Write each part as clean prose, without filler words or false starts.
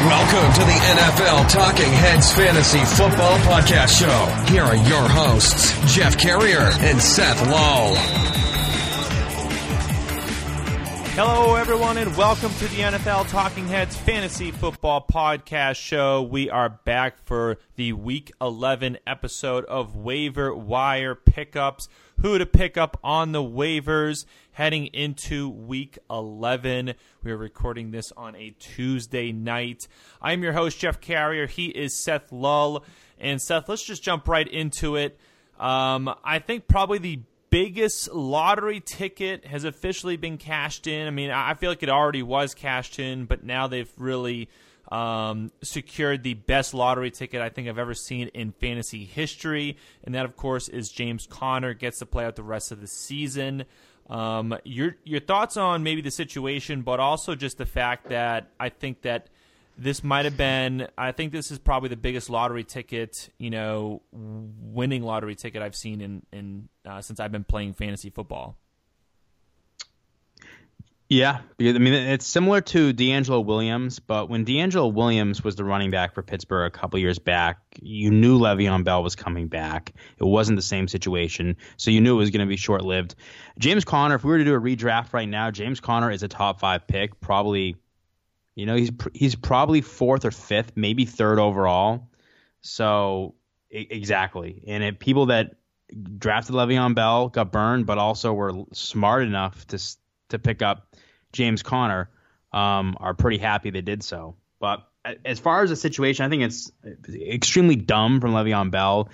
Welcome to the NFL Talking Heads Fantasy Football Podcast Show. Here are your hosts, Jeff Carrier and Seth Lull. Hello, everyone, and welcome to the NFL Talking Heads Fantasy Football Podcast Show. We are back for the Week 11 episode of Waiver Wire Pickups. Who to pick up on the waivers heading into Week 11. We are recording this on a Tuesday night. I'm your host, Jeff Carrier. He is Seth Lull. And Seth, let's just jump right into it. I think probably the biggest lottery ticket has officially been cashed in. I mean, I feel like it already was cashed in, but now they've really secured the best lottery ticket I think I've ever seen in fantasy history, and that, of course, is James Conner gets to play out the rest of the season. Your thoughts on maybe the situation, but also just the fact that I think that this might have been, I think this is probably the biggest lottery ticket, winning lottery ticket I've seen in since I've been playing fantasy football. Yeah, I mean, it's similar to D'Angelo Williams, but when D'Angelo Williams was the running back for Pittsburgh a couple years back, you knew Le'Veon Bell was coming back. It wasn't the same situation, so you knew it was going to be short-lived. James Conner, if we were to do a redraft right now, James Conner is a top 5 pick, probably. He's probably 4th or 5th, maybe 3rd overall. So exactly, and people that drafted Le'Veon Bell got burned, but also were smart enough to pick up James Conner, are pretty happy they did so. But as far as the situation, I think it's extremely dumb from Le'Veon Bell.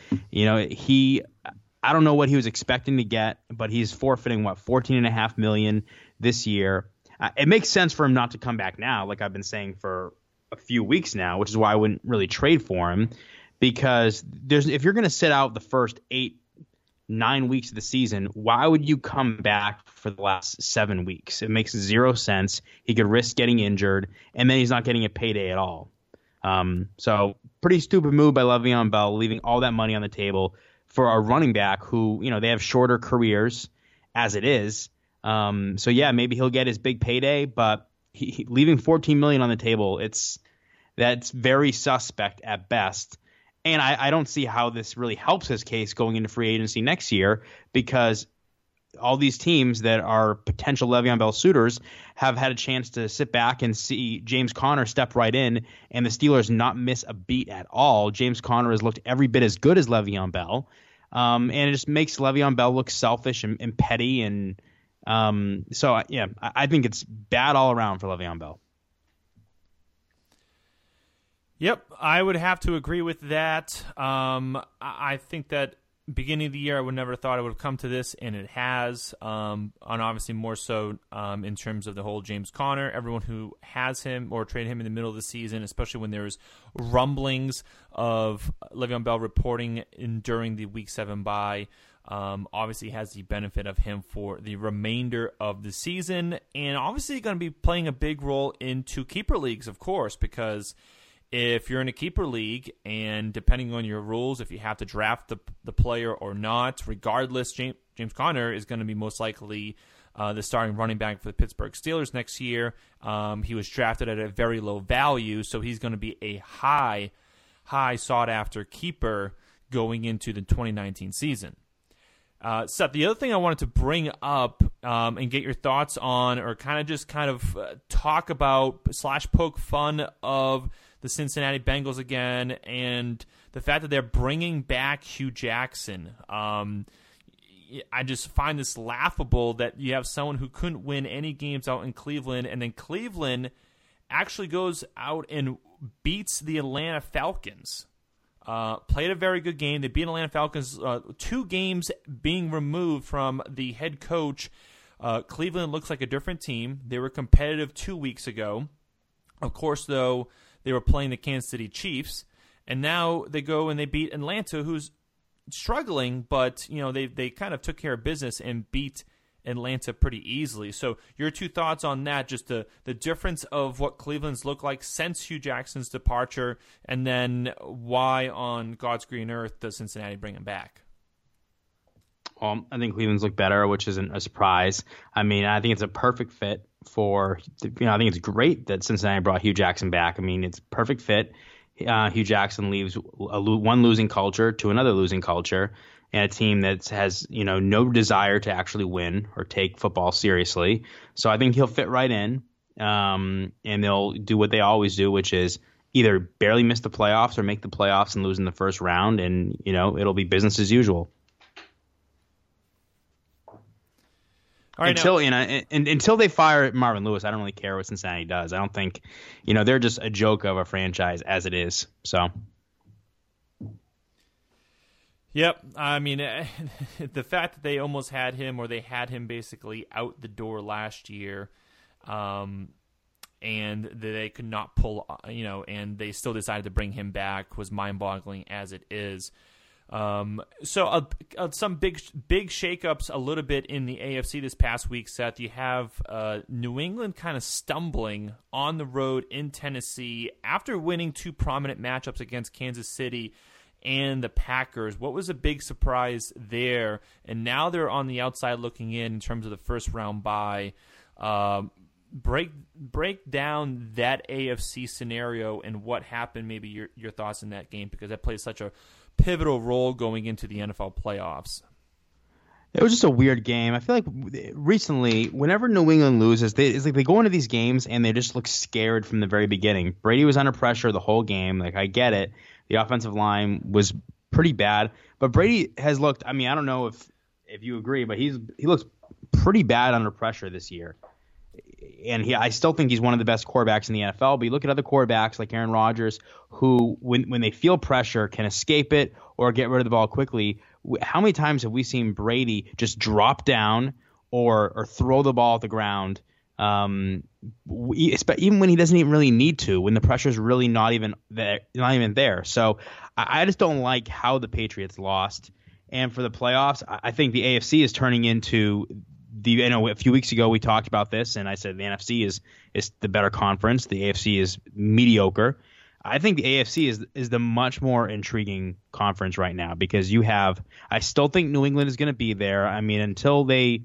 I don't know what he was expecting to get, but he's forfeiting $14.5 million this year. It makes sense for him not to come back now, like I've been saying for a few weeks now, which is why I wouldn't really trade for him, because if you're going to sit out the first 8-9 weeks of the season, why would you come back for the last 7 weeks? It makes zero sense. He could risk getting injured, and then he's not getting a payday at all. So pretty stupid move by Le'Veon Bell, leaving all that money on the table for a running back who, they have shorter careers as it is. So yeah, maybe he'll get his big payday, but leaving $14 million on the table, that's very suspect at best. And I don't see how this really helps his case going into free agency next year, because all these teams that are potential Le'Veon Bell suitors have had a chance to sit back and see James Conner step right in, and the Steelers not miss a beat at all. James Conner has looked every bit as good as Le'Veon Bell, and it just makes Le'Veon Bell look selfish and petty. And so, yeah, I think it's bad all around for Le'Veon Bell. Yep, I would have to agree with that. I think that beginning of the year, I would never thought it would have come to this, and it has. And obviously more so in terms of the whole James Conner. Everyone who has him or traded him in the middle of the season, especially when there's rumblings of Le'Veon Bell reporting during the Week 7 bye, obviously has the benefit of him for the remainder of the season, and obviously going to be playing a big role into keeper leagues, of course, because if you're in a keeper league, and depending on your rules, if you have to draft the player or not, regardless, James Conner is going to be most likely the starting running back for the Pittsburgh Steelers next year. He was drafted at a very low value, so he's going to be a high sought-after keeper going into the 2019 season. Seth, the other thing I wanted to bring up and get your thoughts on, or kind of talk about / poke fun of the Cincinnati Bengals again, and the fact that they're bringing back Hugh Jackson. I just find this laughable that you have someone who couldn't win any games out in Cleveland, and then Cleveland actually goes out and beats the Atlanta Falcons. Played a very good game. They beat Atlanta Falcons 2 games being removed from the head coach. Cleveland looks like a different team. They were competitive 2 weeks ago. Of course, though, they were playing the Kansas City Chiefs, and now they go and they beat Atlanta, who's struggling, but they kind of took care of business and beat Atlanta pretty easily. So your 2 thoughts on that, just the difference of what Cleveland's looked like since Hugh Jackson's departure, and then why on God's green earth does Cincinnati bring him back? Well, I think Cleveland's look better, which isn't a surprise. I mean, I think it's a perfect fit for, I think it's great that Cincinnati brought Hugh Jackson back. I mean, it's a perfect fit. Hugh Jackson leaves one losing culture to another losing culture, and a team that has, no desire to actually win or take football seriously. So I think he'll fit right in, and they'll do what they always do, which is either barely miss the playoffs or make the playoffs and lose in the first round, and, it'll be business as usual. All right, until they fire Marvin Lewis, I don't really care what Cincinnati does. I don't think, they're just a joke of a franchise as it is. So, yep. I mean, the fact that they almost had him, or they had him basically out the door last year, and they could not pull, and they still decided to bring him back was mind-boggling as it is. So some big shakeups a little bit in the AFC this past week, Seth. You have New England kind of stumbling on the road in Tennessee after winning two prominent matchups against Kansas City and the Packers. What was a big surprise there? And now they're on the outside looking in terms of the first round bye. Break down that AFC scenario and what happened, maybe your thoughts in that game, because that plays such a pivotal role going into the NFL playoffs. It was just a weird game. I feel like recently, whenever New England loses, it's like they go into these games and they just look scared from the very beginning. Brady was under pressure the whole game. Like, I get it. The offensive line was pretty bad, but Brady has looked, I mean, I don't know if you agree, but he looks pretty bad under pressure this year. And I still think he's one of the best quarterbacks in the NFL. But you look at other quarterbacks like Aaron Rodgers, who, when they feel pressure, can escape it or get rid of the ball quickly. How many times have we seen Brady just drop down or throw the ball at the ground, even when he doesn't even really need to, when the pressure is really not even there? So I just don't like how the Patriots lost. And for the playoffs, I think the AFC is turning into a few weeks ago we talked about this, and I said the NFC is the better conference. The AFC is mediocre. I think the AFC is the much more intriguing conference right now, because I still think New England is going to be there. I mean, until they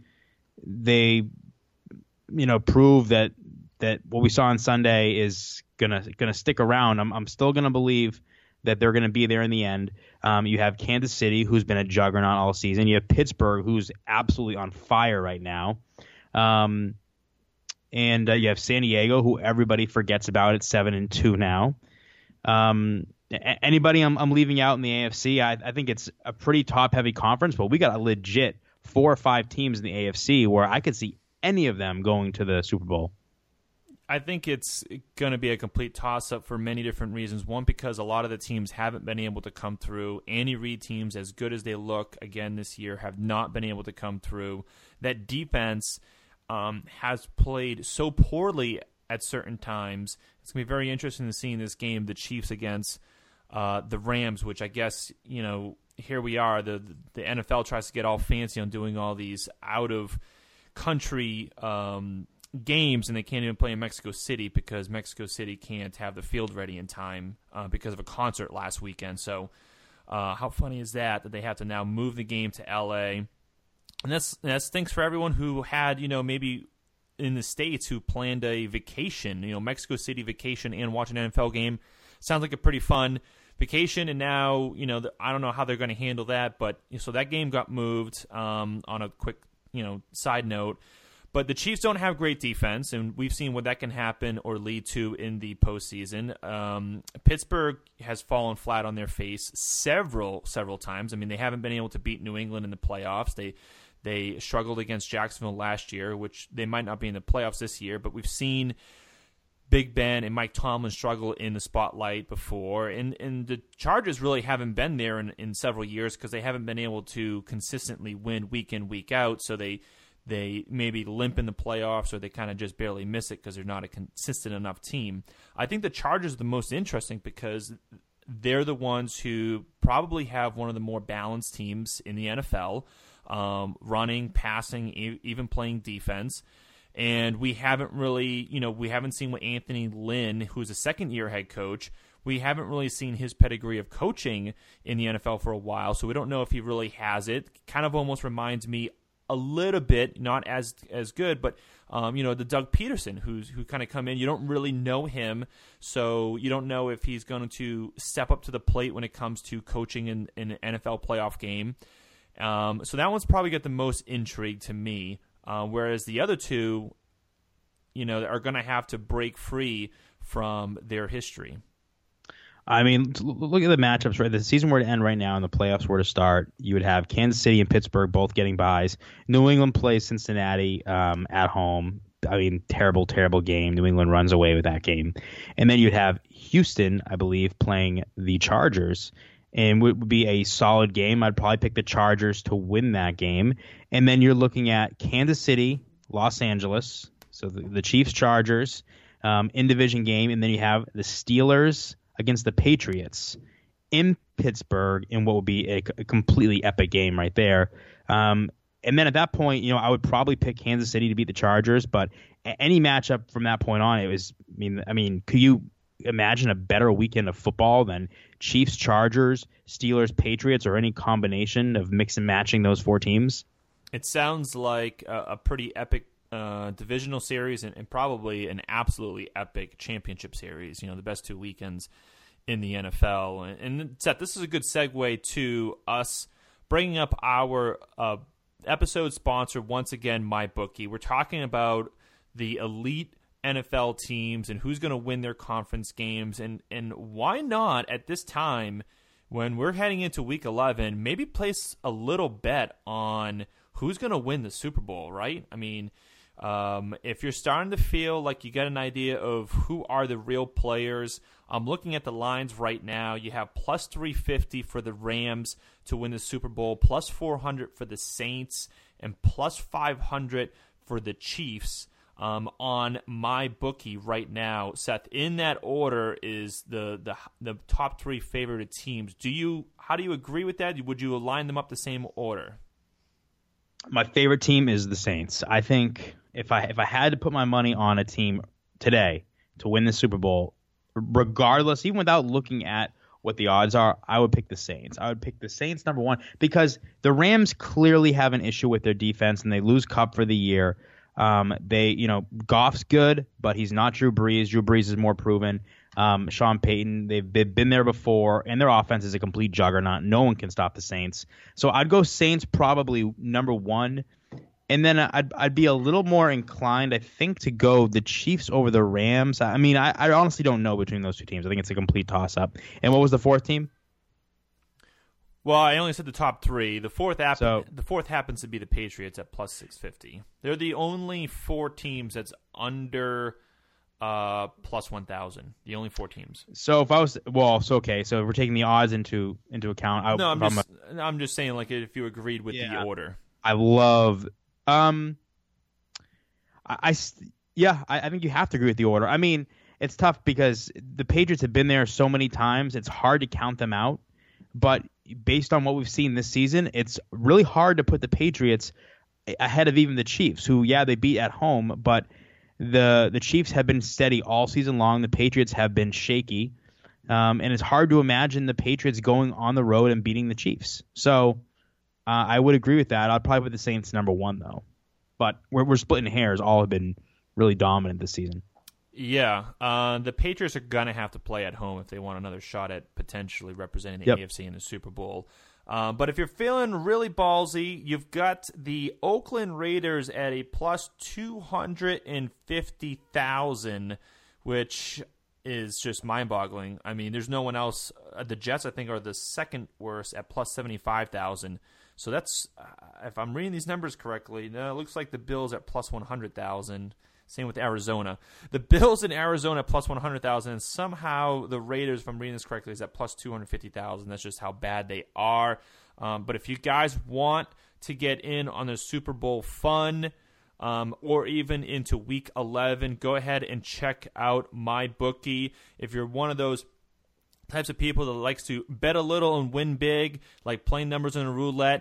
prove that what we saw on Sunday is gonna stick around, I'm still gonna believe that they're going to be there in the end. You have Kansas City, who's been a juggernaut all season. You have Pittsburgh, who's absolutely on fire right now. And you have San Diego, who everybody forgets about at 7-2 now. Anybody I'm leaving out in the AFC, I think it's a pretty top-heavy conference, but we got a legit 4 or 5 teams in the AFC where I could see any of them going to the Super Bowl. I think it's going to be a complete toss-up for many different reasons. One, because a lot of the teams haven't been able to come through. Andy Reid teams, as good as they look again this year, have not been able to come through. That defense has played so poorly at certain times. It's going to be very interesting to see in this game the Chiefs against the Rams, which I guess, here we are. The NFL tries to get all fancy on doing all these out-of-country games, and they can't even play in Mexico City because Mexico City can't have the field ready in time because of a concert last weekend. So how funny is that they have to now move the game to L.A.? And that stinks for everyone who had, maybe in the States who planned a vacation, Mexico City vacation and watch an NFL game. Sounds like a pretty fun vacation, and now, I don't know how they're going to handle that, but so that game got moved on a quick, side note. But the Chiefs don't have great defense, and we've seen what that can happen or lead to in the postseason. Pittsburgh has fallen flat on their face several times. I mean, they haven't been able to beat New England in the playoffs. They struggled against Jacksonville last year, which they might not be in the playoffs this year, but we've seen Big Ben and Mike Tomlin struggle in the spotlight before. And the Chargers really haven't been there in several years because they haven't been able to consistently win week in, week out, so they maybe limp in the playoffs, or they kind of just barely miss it because they're not a consistent enough team. I think the Chargers are the most interesting because they're the ones who probably have one of the more balanced teams in the NFL, running, passing, even playing defense. And we haven't really, we haven't seen what Anthony Lynn, who's a second-year head coach, we haven't really seen his pedigree of coaching in the NFL for a while, so we don't know if he really has it. Kind of almost reminds me a little bit, not as good, but the Doug Peterson who kind of come in. You don't really know him, so you don't know if he's going to step up to the plate when it comes to coaching in an NFL playoff game. So that one's probably got the most intrigue to me. Whereas the other two, are going to have to break free from their history. I mean, look at the matchups, right? The season were to end right now and the playoffs were to start. You would have Kansas City and Pittsburgh both getting byes. New England plays Cincinnati at home. I mean, terrible, terrible game. New England runs away with that game. And then you'd have Houston, I believe, playing the Chargers. And would be a solid game. I'd probably pick the Chargers to win that game. And then you're looking at Kansas City, Los Angeles, so the Chiefs-Chargers in division game. And then you have the Steelers against the Patriots in Pittsburgh in what would be a completely epic game right there. And then at that point, I would probably pick Kansas City to beat the Chargers. But any matchup from that point on, it was. I mean, could you imagine a better weekend of football than Chiefs, Chargers, Steelers, Patriots, or any combination of mix and matching those four teams? It sounds like a pretty epic divisional series and probably an absolutely epic championship series, the best two weekends in the NFL. And Seth, this is a good segue to us bringing up our episode sponsor, once again, MyBookie. We're talking about the elite NFL teams and who's going to win their conference games. And why not at this time when we're heading into Week 11, maybe place a little bet on who's going to win the Super Bowl, right? I mean, if you're starting to feel like you get an idea of who are the real players, I'm looking at the lines right now. You have plus 350 for the Rams to win the Super Bowl, plus 400 for the Saints, and plus 500 for the Chiefs. On MyBookie right now, Seth. In that order is the top three favorite teams. How do you agree with that? Would you align them up the same order? My favorite team is the Saints. I think if I had to put my money on a team today to win the Super Bowl, regardless, even without looking at what the odds are, I would pick the Saints. I would pick the Saints number one because the Rams clearly have an issue with their defense and they lose Kupp for the year. Goff's good, but he's not Drew Brees. Drew Brees is more proven. Sean Payton, they've been there before, and their offense is a complete juggernaut. No one can stop the Saints. So I'd go Saints probably number one, and then I'd be a little more inclined, I think, to go the Chiefs over the Rams. I mean, I honestly don't know between those two teams. I think it's a complete toss-up. And what was the fourth team? Well, I only said the top three. The fourth happens to be the Patriots at plus 650. They're the only four teams that's under plus 1,000. The only four teams. So if I was so if we're taking the odds into account. I'm just saying, like, if you agreed with the order. I love. I think you have to agree with the order. I mean, it's tough because the Patriots have been there so many times. It's hard to count them out, but based on what we've seen this season, it's really hard to put the Patriots ahead of even the Chiefs, who, they beat at home, but the Chiefs have been steady all season long. The Patriots have been shaky, and it's hard to imagine the Patriots going on the road and beating the Chiefs. So I would agree with that. I'd probably put the Saints number one, though. But we're splitting hairs. All have been really dominant this season. Yeah, the Patriots are going to have to play at home if they want another shot at potentially representing the AFC in the Super Bowl. But if you're feeling really ballsy, you've got the Oakland Raiders at a plus 250,000, which is just mind-boggling. I mean, there's no one else. The Jets, I think, are the second worst at plus 75,000. So that's, if I'm reading these numbers correctly, it looks like the Bills at plus 100,000. Same with Arizona. The Bills in Arizona plus 100,000, and somehow the Raiders, if I'm reading this correctly, is at plus 250,000. That's just how bad they are. But if you guys want to get in on the Super Bowl fun, or even into Week 11, go ahead and check out MyBookie. If you're one of those types of people that likes to bet a little and win big, like playing numbers on a roulette,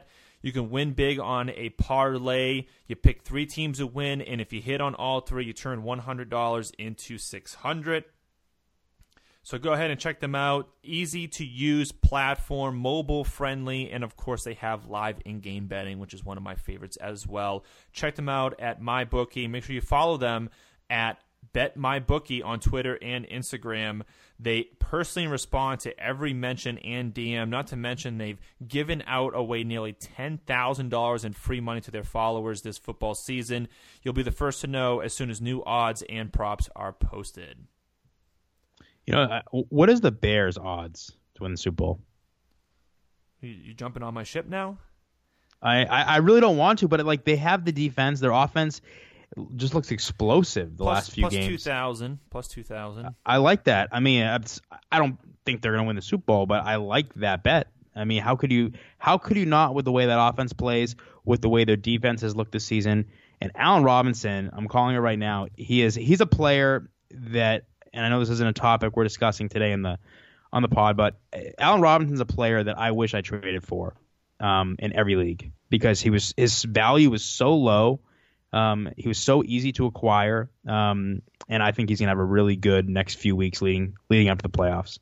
You can win big on a parlay. You pick 3 teams to win, and if you hit on all 3, you turn $100 into $600. So go ahead and check them out. Easy to use platform, mobile friendly, and of course they have live in-game betting, which is one of my favorites as well. Check them out at MyBookie. Make sure you follow them at BetMyBookie on Twitter and Instagram. They personally respond to every mention and DM. Not to mention they've given out away nearly $10,000 in free money to their followers this football season. You'll be the first to know as soon as new odds and props are posted. You know, what is the Bears' odds to win the Super Bowl? You jumping on my ship now? I really don't want to, but like they have the defense. Their offense just looks explosive last few games. Plus 2,000. I like that. I mean, I don't think they're going to win the Super Bowl, but I like that bet. I mean, how could you not with the way that offense plays, with the way their defense has looked this season? And Allen Robinson, I'm calling it right now. He's a player that. And I know this isn't a topic we're discussing today on the pod, but Allen Robinson's a player that I wish I traded for in every league because his value was so low. He was so easy to acquire, and I think he's going to have a really good next few weeks leading up to the playoffs.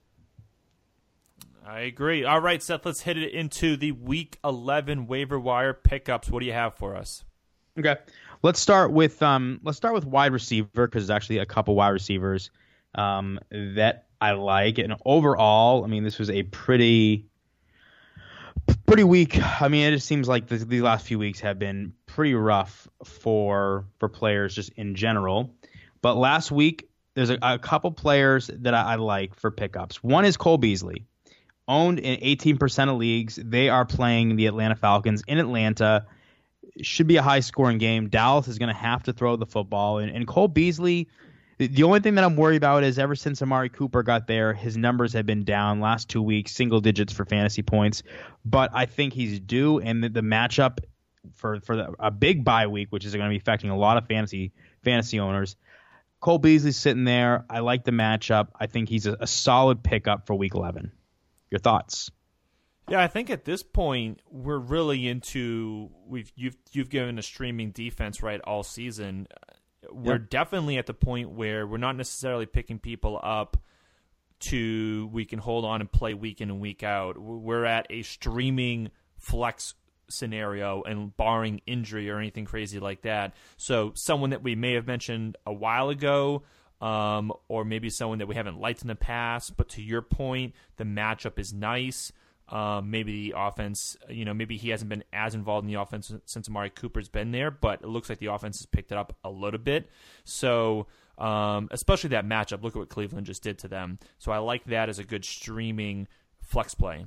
I agree. All right, Seth, let's hit it into the Week 11 waiver wire pickups. What do you have for us? Okay, let's start with wide receiver because there's actually a couple wide receivers that I like. And overall, I mean, this was a pretty weak. I mean, it just seems like the last few weeks have been pretty rough for players just in general. But last week, there's a couple players that I like for pickups. One is Cole Beasley, owned in 18% of leagues. They are playing the Atlanta Falcons in Atlanta. Should be a high-scoring game. Dallas is going to have to throw the football. And Cole Beasley, the only thing that I'm worried about is ever since Amari Cooper got there, his numbers have been down last 2 weeks, single digits for fantasy points. But I think he's due, and the matchup for a big bye week, which is going to be affecting a lot of fantasy owners. Cole Beasley's sitting there. I like the matchup. I think he's a solid pickup for Week 11. Your thoughts? Yeah, I think at this point we're really into you've given a streaming defense right all season. We're definitely at the point where we're not necessarily picking people up to we can hold on and play week in and week out. We're at a streaming flex scenario and barring injury or anything crazy like that. So someone that we may have mentioned a while ago, or maybe someone that we haven't liked in the past, but to your point, the matchup is nice. Maybe the offense, maybe he hasn't been as involved in the offense since Amari Cooper's been there, but it looks like the offense has picked it up a little bit. So, especially that matchup, look at what Cleveland just did to them. So I like that as a good streaming flex play.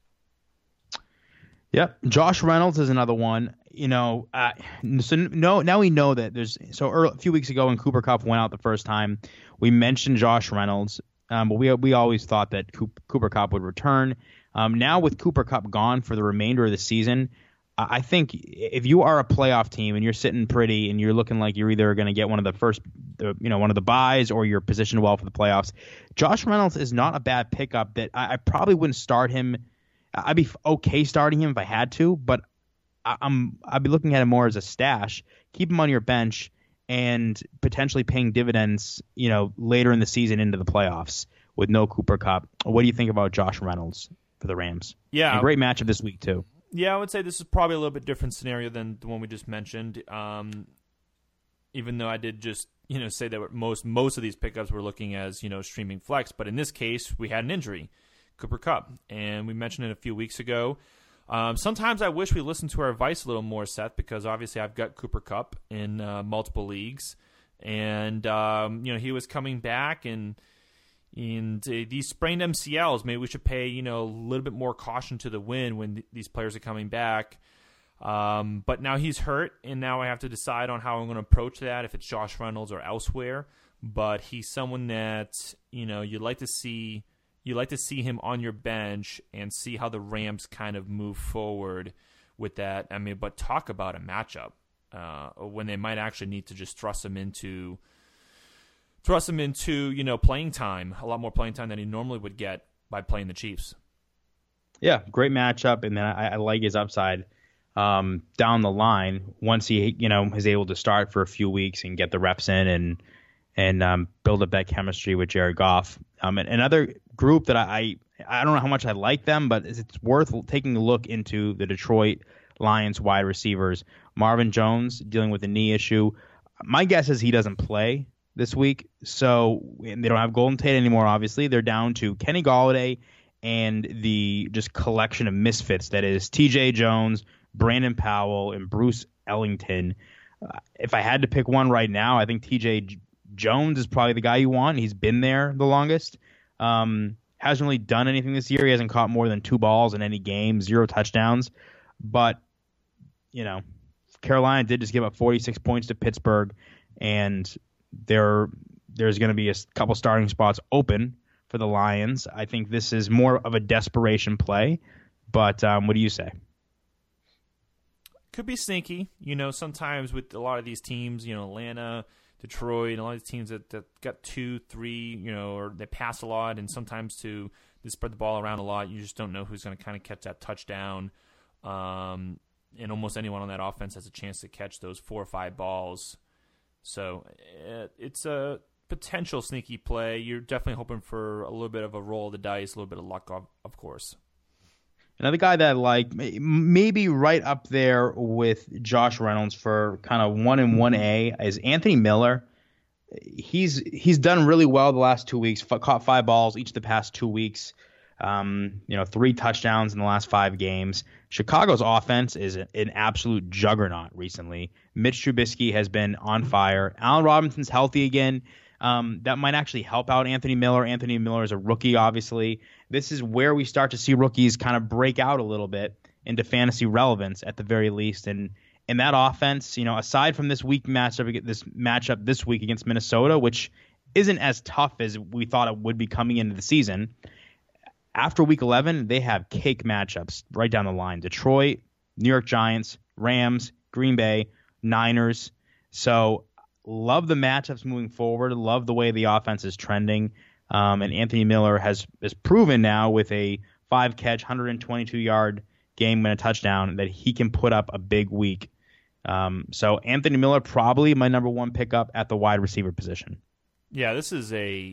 Yeah, Josh Reynolds is another one. Now we know that a few weeks ago when Cooper Kupp went out the first time, we mentioned Josh Reynolds, but we always thought that Cooper Kupp would return. Now with Cooper Kupp gone for the remainder of the season, I think if you are a playoff team and you're sitting pretty and you're looking like you're either going to get one of the buys or you're positioned well for the playoffs, Josh Reynolds is not a bad pickup that I probably wouldn't start him. I'd be okay starting him if I had to, but I'd be looking at him more as a stash. Keep him on your bench and potentially paying dividends, later in the season into the playoffs with no Cooper Kupp. What do you think about Josh Reynolds for the Rams? Yeah, and great matchup this week too. Yeah, I would say this is probably a little bit different scenario than the one we just mentioned. Even though I did just say that most of these pickups were looking as streaming flex, but in this case we had an injury, Cooper Kupp, and we mentioned it a few weeks ago. Sometimes I wish we listened to our advice a little more, Seth, because obviously I've got Cooper Kupp in multiple leagues, and he was coming back and these sprained MCLs, maybe we should pay a little bit more caution to the wind when these players are coming back. But now he's hurt, and now I have to decide on how I'm going to approach that, if it's Josh Reynolds or elsewhere. But he's someone that you'd like to see him on your bench and see how the Rams kind of move forward with that. I mean, but talk about a matchup when they might actually need to just thrust him into playing time, a lot more playing time than he normally would get by playing the Chiefs. Yeah, great matchup, and then I like his upside down the line once he is able to start for a few weeks and get the reps in and build up that chemistry with Jared Goff. And another group that I don't know how much I like them, but it's worth taking a look into the Detroit Lions wide receivers. Marvin Jones dealing with a knee issue. My guess is he doesn't play this week. So they don't have Golden Tate anymore, obviously. They're down to Kenny Golladay and the just collection of misfits that is TJ Jones, Brandon Powell, and Bruce Ellington. If I had to pick one right now, I think TJ Jones is probably the guy you want. He's been there the longest. Hasn't really done anything this year. He hasn't caught more than 2 balls in any game, 0 touchdowns. But, Carolina did just give up 46 points to Pittsburgh, and there's going to be a couple starting spots open for the Lions. I think this is more of a desperation play, but what do you say? Could be sneaky. Sometimes with a lot of these teams, Atlanta, Detroit, and a lot of these teams that got 2, 3, or they pass a lot, and sometimes they spread the ball around a lot. You just don't know who's going to kind of catch that touchdown. And almost anyone on that offense has a chance to catch those 4 or 5 balls. So it's a potential sneaky play. You're definitely hoping for a little bit of a roll of the dice, a little bit of luck, of course. Another guy that I like, maybe right up there with Josh Reynolds for kind of 1 and 1A, is Anthony Miller. He's done really well the last 2 weeks. Caught 5 balls each of the past 2 weeks. 3 touchdowns in the last 5 games. Chicago's offense is an absolute juggernaut recently. Mitch Trubisky has been on fire. Allen Robinson's healthy again. That might actually help out Anthony Miller. Anthony Miller is a rookie, obviously. This is where we start to see rookies kind of break out a little bit into fantasy relevance at the very least. And in that offense, aside from this matchup this week against Minnesota, which isn't as tough as we thought it would be coming into the season, after Week 11, they have cake matchups right down the line. Detroit, New York Giants, Rams, Green Bay, Niners. So love the matchups moving forward. Love the way the offense is trending. And Anthony Miller has proven now with a 5-catch, 122-yard game and a touchdown that he can put up a big week. So Anthony Miller probably my number 1 pickup at the wide receiver position. Yeah, this is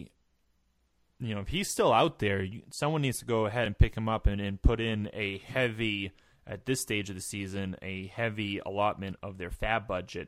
if he's still out there, someone needs to go ahead and pick him up and put in a heavy, at this stage of the season, a heavy allotment of their fab budget.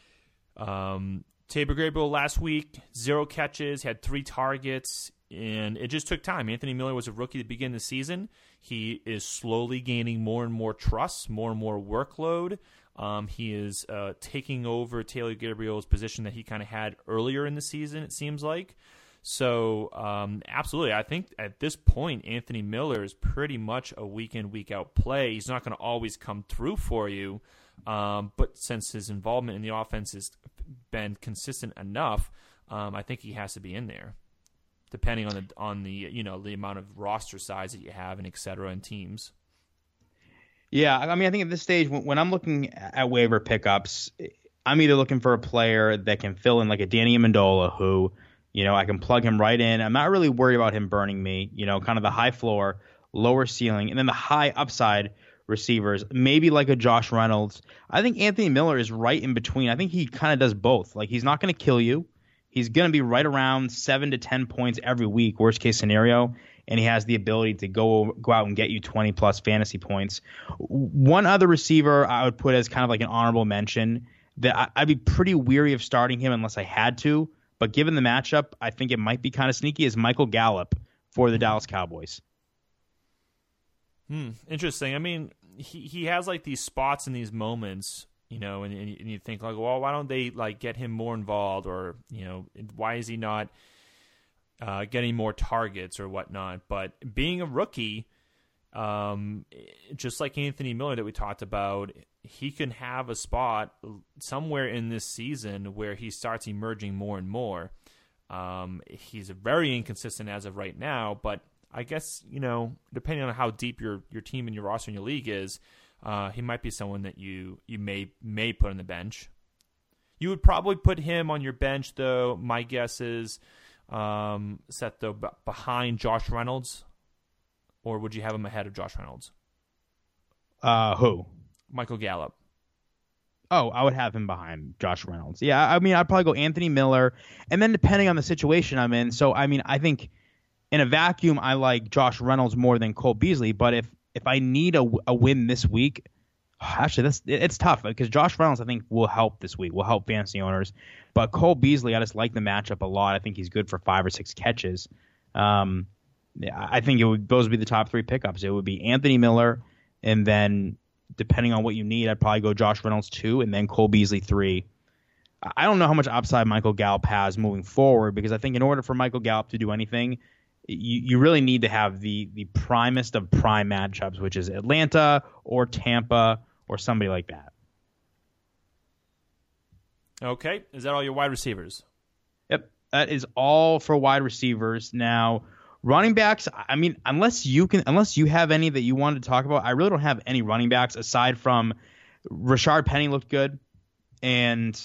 Tabor Gabriel last week, 0 catches, had 3 targets, and it just took time. Anthony Miller was a rookie to begin the season. He is slowly gaining more and more trust, more and more workload. He is taking over Taylor Gabriel's position that he kind of had earlier in the season, it seems like. So, absolutely, I think at this point, Anthony Miller is pretty much a week-in, week-out play. He's not going to always come through for you, but since his involvement in the offense has been consistent enough, I think he has to be in there, depending on the amount of roster size that you have and et cetera in teams. Yeah, I mean, I think at this stage, when I'm looking at waiver pickups, I'm either looking for a player that can fill in like a Danny Amendola who – I can plug him right in. I'm not really worried about him burning me. Kind of the high floor, lower ceiling, and then the high upside receivers, maybe like a Josh Reynolds. I think Anthony Miller is right in between. I think he kind of does both. Like, he's not going to kill you. He's going to be right around 7 to 10 points every week, worst case scenario, and he has the ability to go out and get you 20-plus fantasy points. One other receiver I would put as kind of like an honorable mention that I'd be pretty weary of starting him unless I had to. But given the matchup, I think it might be kind of sneaky, is Michael Gallup for the Dallas Cowboys. Interesting. I mean, he has like these spots and these moments, and you think like, well, why don't they like get him more involved, or why is he not getting more targets or whatnot? But being a rookie, just like Anthony Miller that we talked about, he can have a spot somewhere in this season where he starts emerging more and more. He's very inconsistent as of right now, but I guess, depending on how deep your team and your roster and your league is, he might be someone that you may put on the bench. You would probably put him on your bench, though. My guess is, Seth, though, behind Josh Reynolds, or would you have him ahead of Josh Reynolds? Who? Michael Gallup. Oh, I would have him behind Josh Reynolds. Yeah, I mean, I'd probably go Anthony Miller, and then depending on the situation I'm in. So, I mean, I think in a vacuum, I like Josh Reynolds more than Cole Beasley. But if I need a win this week, actually, it's tough because Josh Reynolds, I think, will help this week, will help fantasy owners. But Cole Beasley, I just like the matchup a lot. I think he's good for 5 or 6 catches. I think those would be the top 3 pickups. It would be Anthony Miller, and then depending on what you need, I'd probably go Josh Reynolds 2, and then Cole Beasley 3. I don't know how much upside Michael Gallup has moving forward, because I think in order for Michael Gallup to do anything, you really need to have the primest of prime matchups, which is Atlanta or Tampa or somebody like that. Okay. Is that all your wide receivers? Yep. That is all for wide receivers. Now, running backs, I mean, unless you have any that you wanted to talk about, I really don't have any running backs aside from Rashard Penny looked good. And,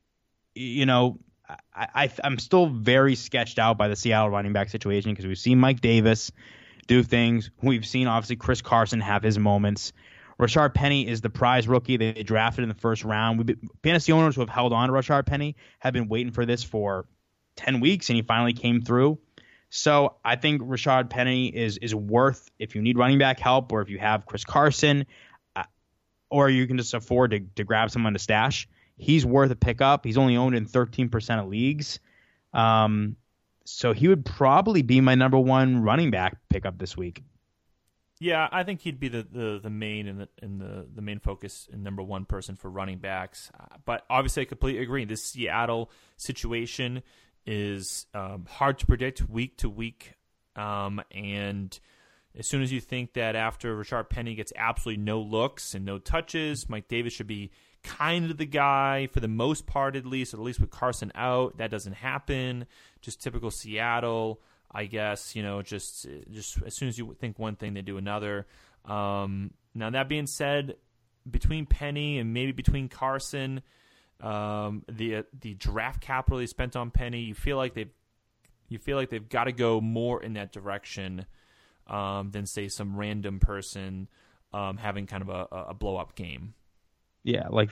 I'm still very sketched out by the Seattle running back situation because we've seen Mike Davis do things. We've seen, obviously, Chris Carson have his moments. Rashard Penny is the prize rookie they drafted in the first round. Fantasy owners who have held on to Rashard Penny have been waiting for this for 10 weeks, and he finally came through. So I think Rashard Penny is worth, if you need running back help or if you have Chris Carson, or you can just afford to grab someone to stash, he's worth a pickup. He's only owned in 13% of leagues. So he would probably be my number 1 running back pickup this week. Yeah, I think he'd be the main and the main focus and number 1 person for running backs. But obviously I completely agree. This Seattle situation is hard to predict week to week. And as soon as you think that after Rashard Penny gets absolutely no looks and no touches, Mike Davis should be kind of the guy for the most part, at least with Carson out. That doesn't happen. Just typical Seattle, I guess. Just as soon as you think one thing, they do another. Now that being said, between Penny and maybe between Carson, the draft capital they spent on Penny, you feel like they've got to go more in that direction than say some random person having kind of a blow up game. Yeah, like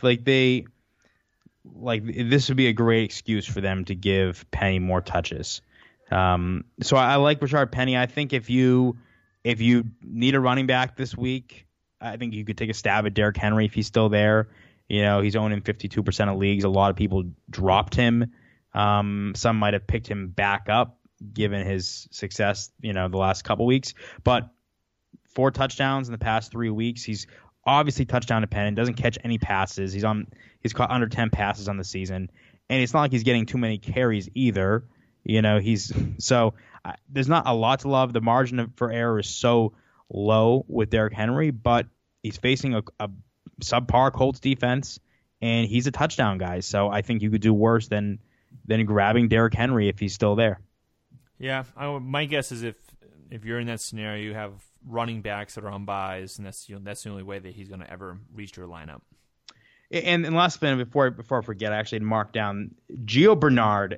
this would be a great excuse for them to give Penny more touches. So I like Rashard Penny. I think if you need a running back this week, I think you could take a stab at Derrick Henry if he's still there. He's owned in 52% of leagues. A lot of people dropped him. Some might have picked him back up given his success, the last couple weeks. But 4 touchdowns in the past 3 weeks. He's obviously touchdown dependent. Doesn't catch any passes. He's caught under 10 passes on the season, and it's not like he's getting too many carries either. There's not a lot to love. The margin for error is so low with Derrick Henry, but he's facing a subpar Colts defense, and he's a touchdown guy. So I think you could do worse than grabbing Derrick Henry if he's still there. Yeah, my guess is if you're in that scenario, you have running backs that are on buys, and that's the only way that he's going to ever reach your lineup. And last minute before I forget, I actually marked down Gio Bernard.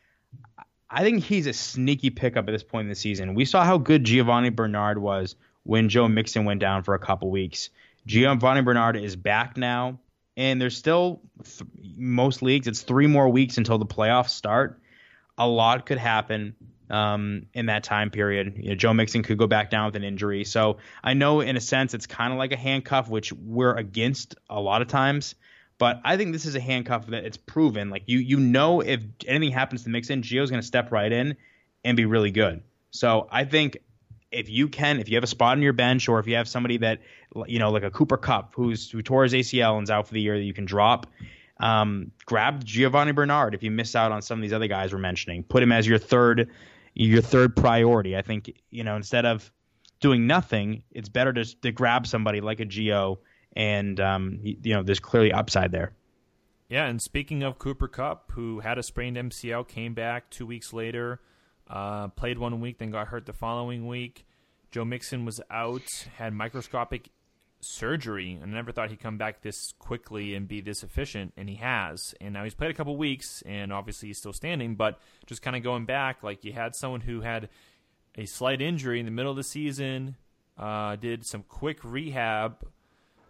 I think he's a sneaky pickup at this point in the season. We saw how good Giovanni Bernard was when Joe Mixon went down for a couple weeks. Giovanni Bernard is back now, and there's still most leagues. It's 3 more weeks until the playoffs start. A lot could happen in that time period. Joe Mixon could go back down with an injury. So I know in a sense it's kind of like a handcuff, which we're against a lot of times. But I think this is a handcuff that it's proven. Like if anything happens to Mixon, Gio's going to step right in and be really good. So I think if you have a spot on your bench, or if you have somebody that like a Cooper Kupp who tore his ACL and's out for the year that you can drop, grab Giovanni Bernard. If you miss out on some of these other guys we're mentioning, put him as your third priority. I think instead of doing nothing, it's better to grab somebody like a Gio. And, there's clearly upside there. Yeah, and speaking of Cooper Kupp, who had a sprained MCL, came back 2 weeks later, played 1 week, then got hurt the following week. Joe Mixon was out, had microscopic surgery, and I never thought he'd come back this quickly and be this efficient, and he has. And now he's played a couple weeks, and obviously he's still standing, but just kind of going back, like you had someone who had a slight injury in the middle of the season, did some quick rehab,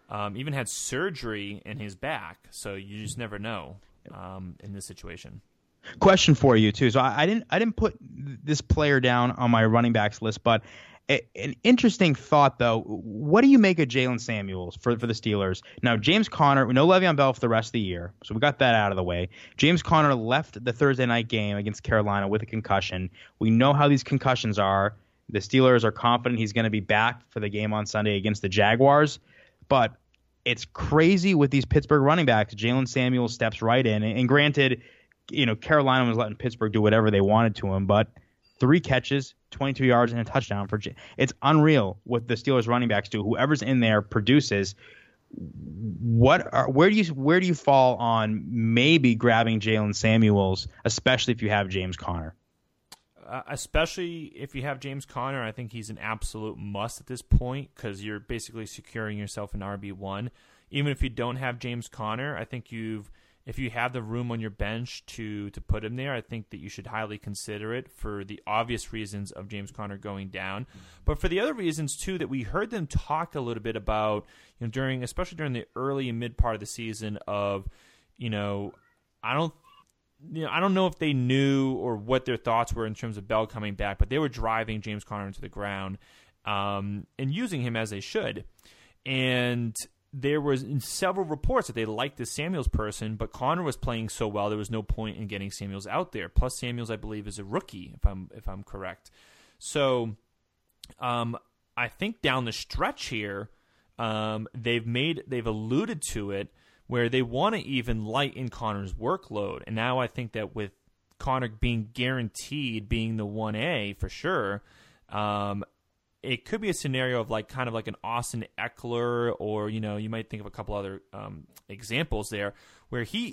even had surgery in his back. So you just never know in this situation. Question for you too. So I didn't put this player down on my running backs list, but an interesting thought though. What do you make of Jaylen Samuels for the Steelers? Now James Conner, we know Le'Veon Bell for the rest of the year, so we got that out of the way. James Conner left the Thursday night game against Carolina with a concussion. We know how these concussions are. The Steelers are confident he's going to be back for the game on Sunday against the Jaguars, but it's crazy with these Pittsburgh running backs. Jaylen Samuels steps right in, and granted, Carolina was letting Pittsburgh do whatever they wanted to him, but 3 catches, 22 yards, and a touchdown it's unreal what the Steelers running backs do. Whoever's in there produces. Where do you fall on maybe grabbing Jaylen Samuels, especially if you have James Conner? Especially if you have James Conner, I think he's an absolute must at this point because you're basically securing yourself an RB1. Even if you don't have James Conner, I think if you have the room on your bench to put him there, I think that you should highly consider it for the obvious reasons of James Conner going down. But for the other reasons, too, that we heard them talk a little bit about, especially during the early and mid part of the season of, I don't know if they knew or what their thoughts were in terms of Bell coming back, but they were driving James Conner into the ground and using him as they should. And there was several reports that they liked this Samuels person, but Conner was playing so well there was no point in getting Samuels out there. Plus, Samuels, I believe, is a rookie, if I'm correct. So, I think down the stretch here, they've alluded to it where they want to even lighten Conner's workload. And now I think that with Conner being guaranteed being the 1A for sure, it could be a scenario of kind of like an Austin Eckler, or you might think of a couple other examples there where he's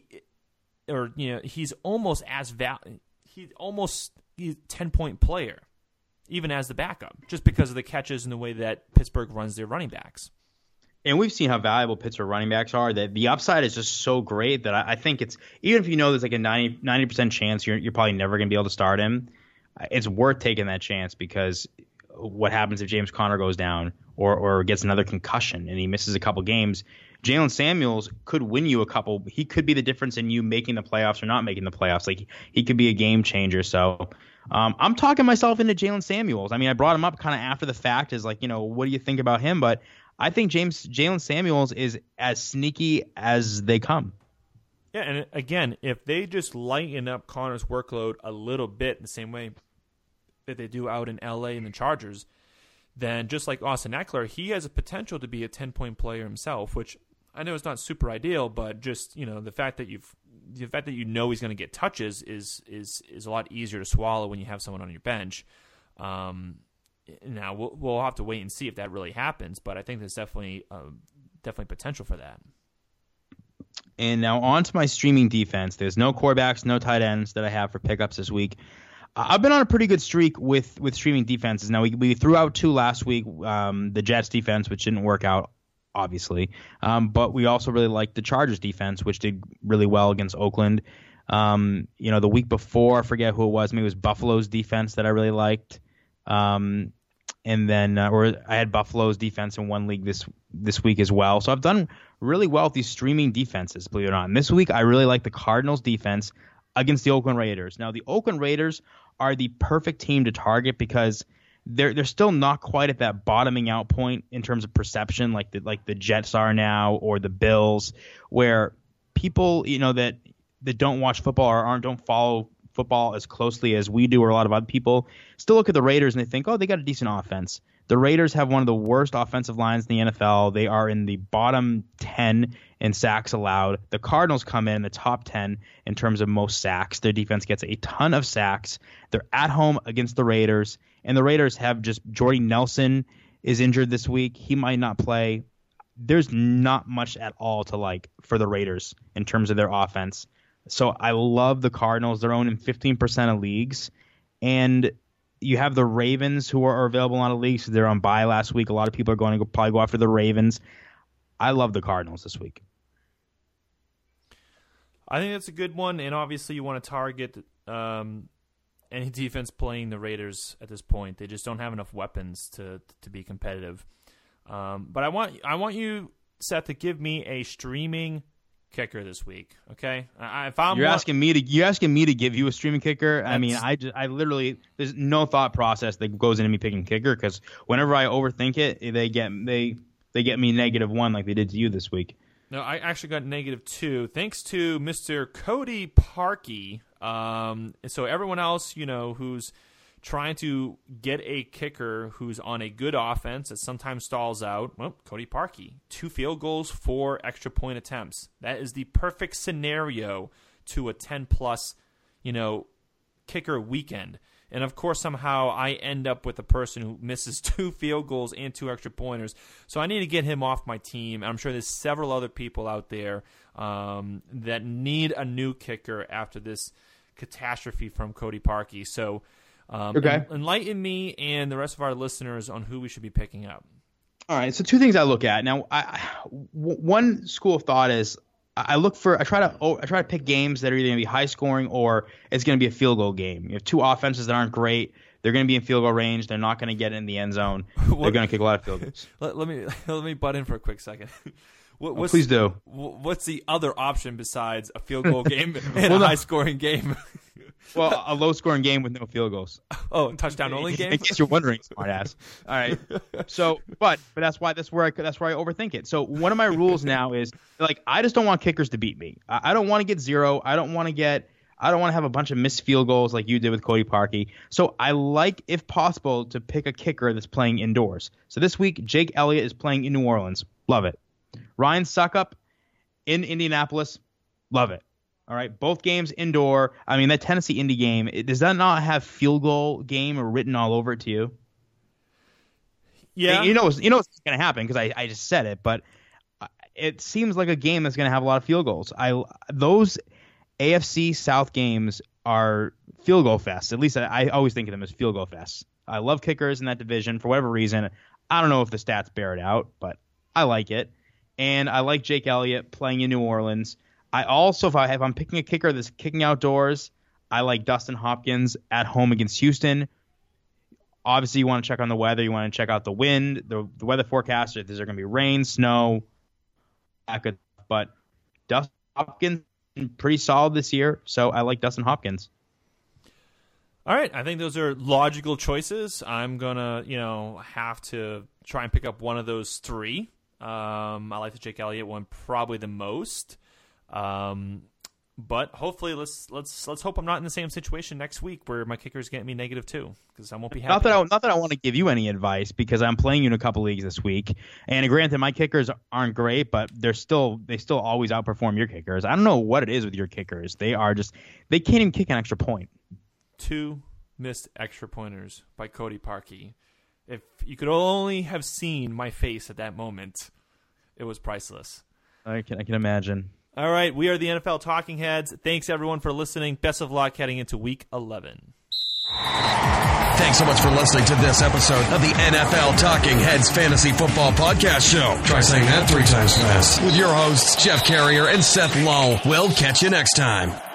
almost he's 10-point player even as the backup just because of the catches and the way that Pittsburgh runs their running backs. And we've seen how valuable Pittsburgh running backs are. That the upside is just so great that I think it's, even if there's like a 90% chance you're probably never going to be able to start him, it's worth taking that chance because what happens if James Conner goes down or gets another concussion and he misses a couple games? Jaylen Samuels could win you a couple. He could be the difference in you making the playoffs or not making the playoffs. Like he could be a game changer. So I'm talking myself into Jaylen Samuels. I mean, I brought him up kind of after the fact as what do you think about him? But I think Jaylen Samuels is as sneaky as they come. Yeah, and again, if they just lighten up Conner's workload a little bit in the same way that they do out in LA and the Chargers, then just like Austin Eckler, he has a potential to be a 10-point player himself, which I know is not super ideal, but just the fact that he's going to get touches is a lot easier to swallow when you have someone on your bench. Now we'll have to wait and see if that really happens, but I think there's definitely potential for that. And now on to my streaming defense. There's no quarterbacks, no tight ends that I have for pickups this week. I've been on a pretty good streak with streaming defenses. Now we threw out 2 last week, the Jets defense, which didn't work out, obviously, but we also really liked the Chargers defense, which did really well against Oakland. The week before, I forget who it was. Maybe it was Buffalo's defense that I really liked. And then I had Buffalo's defense in one league this week as well. So I've done really well with these streaming defenses, believe it or not. And this week I really like the Cardinals defense against the Oakland Raiders. Now the Oakland Raiders are the perfect team to target because they're still not quite at that bottoming out point in terms of perception like the Jets are now, or the Bills, where people that don't watch football or don't follow football as closely as we do, or a lot of other people, still look at the Raiders and they think, oh, they got a decent offense. The Raiders have one of the worst offensive lines in the NFL. They are in the bottom 10 in sacks allowed. The Cardinals come in the top 10 in terms of most sacks. Their defense gets a ton of sacks. They're at home against the Raiders, and the Raiders have just Jordy Nelson is injured this week. He might not play. There's not much at all to like for the Raiders in terms of their offense. So I love the Cardinals. They're owned in 15% of leagues. And you have the Ravens, who are available on a league. So they're on bye last week. A lot of people are going to probably go after the Ravens. I love the Cardinals this week. I think that's a good one. And obviously you want to target any defense playing the Raiders at this point. They just don't have enough weapons to be competitive. But I want you Seth, to give me a streaming kicker this week. Okay, you're asking me to give you a streaming kicker. I mean, I literally, there's no thought process that goes into me picking kicker, because whenever I overthink it, they get me -1 like they did to you this week. No, I actually got -2 thanks to Mr. Cody Parkey. So everyone else, who's trying to get a kicker who's on a good offense that sometimes stalls out, well, Cody Parkey, 2 field goals, 4 extra point attempts. That is the perfect scenario to a 10-plus, kicker weekend. And, of course, somehow I end up with a person who misses 2 field goals and 2 extra pointers. So I need to get him off my team. And I'm sure there's several other people out there that need a new kicker after this catastrophe from Cody Parkey. So enlighten me and the rest of our listeners on who we should be picking up. All right, so 2 things I look at. Now, one school of thought is I try to pick games that are either going to be high scoring or it's going to be a field goal game. You have 2 offenses that aren't great. They're going to be in field goal range. They're not going to get in the end zone. They're going to kick a lot of field goals. Let me butt in for a quick second. Please do. What's the other option besides a field goal game and a high scoring game? Well, a low scoring game with no field goals. Oh, touchdown only game. In case you're wondering, smartass. All right. So, but that's where I overthink it. So one of my rules now is I just don't want kickers to beat me. I don't want to get 0. I don't want to have a bunch of missed field goals like you did with Cody Parkey. So I like, if possible, to pick a kicker that's playing indoors. So this week, Jake Elliott is playing in New Orleans. Love it. Ryan Suckup in Indianapolis. Love it. All right, both games indoor. I mean, that Tennessee-Indy game, does that not have field goal game written all over it to you? Yeah. You know what's going to happen, because I just said it, but it seems like a game that's going to have a lot of field goals. Those AFC South games are field goal fests. At least I always think of them as field goal fests. I love kickers in that division for whatever reason. I don't know if the stats bear it out, but I like it. And I like Jake Elliott playing in New Orleans. I also, if I'm picking a kicker that's kicking outdoors, I like Dustin Hopkins at home against Houston. Obviously, you want to check on the weather. You want to check out the wind, the weather forecast. If there's going to be rain, snow, but Dustin Hopkins pretty solid this year, so I like Dustin Hopkins. All right, I think those are logical choices. I'm gonna, have to try and pick up one of those 3. I like the Jake Elliott one probably the most. But hopefully, let's hope I'm not in the same situation next week where my kickers get me -2, because I won't be happy. Not that I want to give you any advice, because I'm playing you in a couple leagues this week, and granted, my kickers aren't great, but they still always outperform your kickers. I don't know what it is with your kickers. They can't even kick an extra point. 2 missed extra pointers by Cody Parkey. If you could only have seen my face at that moment, it was priceless. I can imagine. All right, we are the NFL Talking Heads. Thanks, everyone, for listening. Best of luck heading into Week 11. Thanks so much for listening to this episode of the NFL Talking Heads Fantasy Football Podcast Show. Try saying that 3 times fast. With your hosts, Jeff Carrier and Seth Lowe. We'll catch you next time.